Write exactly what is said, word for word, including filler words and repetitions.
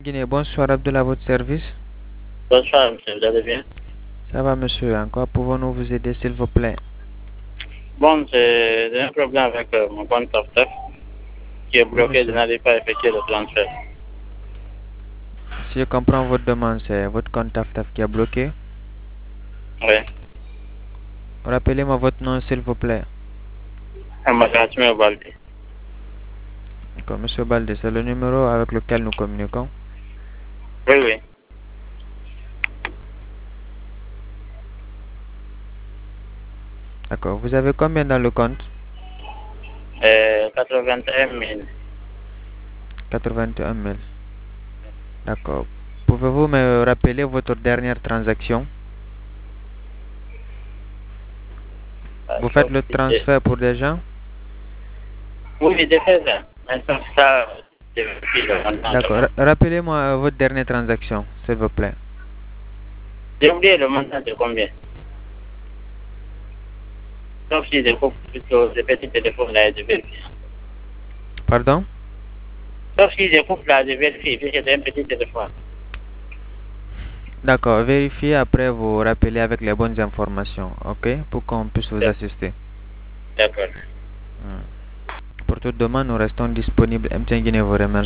Guinée, bonsoir Abdullah, à votre service. Bonsoir, monsieur, vous allez bien? Ça va, monsieur. En quoi pouvons-nous vous aider, s'il vous plaît? Bon, j'ai j'ai un problème avec euh, mon compte Taf qui est Oui, bloqué, je monsieur. n'arrive pas à effectuer le transfert. Si je comprends votre demande, c'est votre compte TAFTAF qui est bloqué. Oui. Rappelez-moi votre nom, s'il vous plaît. Amadou Baldi. D'accord, monsieur Balde, c'est le numéro avec lequel nous communiquons. Oui, oui. D'accord. Vous avez combien dans le compte? Euh, quatre-vingt-un mille. quatre-vingt-un mille. D'accord. Pouvez-vous me rappeler votre dernière transaction? Ah, Vous faites sauf le si j'ai- transfert pour des gens? Oui, j'ai fait ça. Mais sauf ça, j'ai vérifié le montant de D'accord. mon. Ra- Rappelez-moi euh, votre dernière transaction, s'il vous plaît. J'ai oublié le montant de combien. Sauf si je coupe plutôt ce petit téléphone là et je vérifie. Pardon? Sauf si je coupe là, je vérifie, puisque c'est un petit téléphone. D'accord. Vérifiez après vous rappelez avec les bonnes informations, ok? Pour qu'on puisse vous assister. D'accord. Hmm. Pour toute demande, nous restons disponibles. M T N Guinée vous remercie.